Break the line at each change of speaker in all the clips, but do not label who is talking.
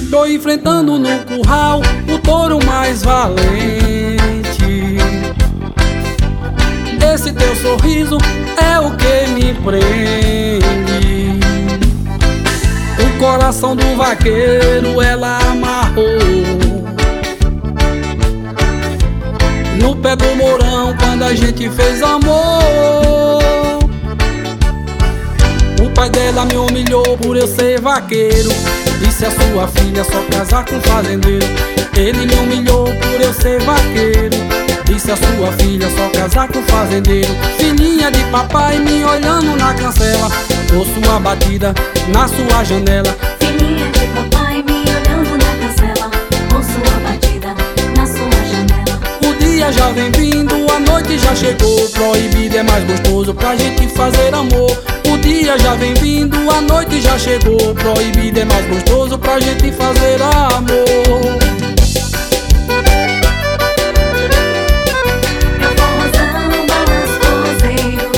Tô enfrentando no curral o touro mais valente. Esse teu sorriso é o que me prende. O coração do vaqueiro ela amarrou no pé do mourão quando a gente fez amor. O pai dela me humilhou por eu ser vaqueiro. Disse a sua filha só casar com fazendeiro. Ele me humilhou por eu ser vaqueiro. Disse a sua filha só casar com fazendeiro. Filhinha de papai me olhando na cancela. Ouço uma batida na sua janela.
Filhinha de papai me olhando na cancela. Ouço uma batida na sua janela.
O dia já vem vindo, a noite já chegou. Proibido é mais gostoso pra gente fazer amor. O dia já vem vindo, a noite já chegou. Proibido é mais gostoso pra gente fazer amor.
Meu forrozão balança forrozeiro.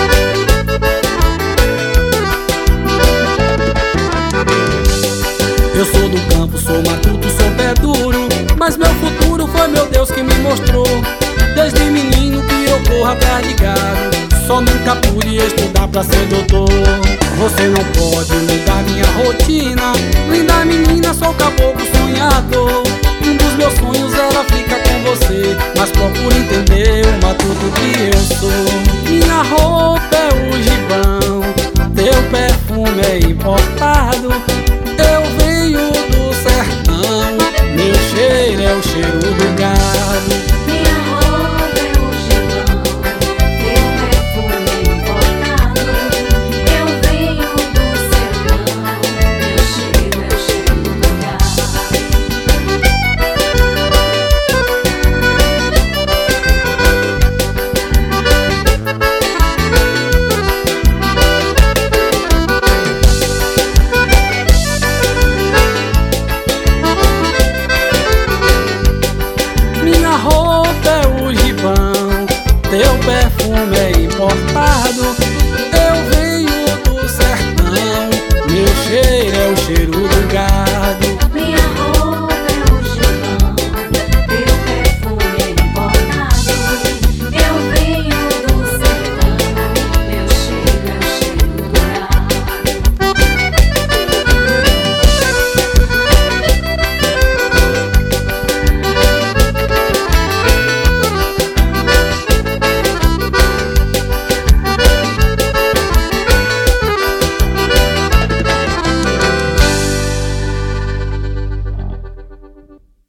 Eu sou do campo, sou matuto, sou pé duro, mas meu futuro foi meu Deus que me mostrou. Desde menino que eu corro atrás de gado, só nunca pude estudar pra ser doutor. Você não pode mudar minha rotina. Linda menina, sou caboclo sonhador. Um dos meus sonhos era ficar com você, mas procura entender o matuto que eu sou. Minha roupa é o gibão, teu perfume é importado. Eu venho do sertão, meu cheiro é o cheiro do gado.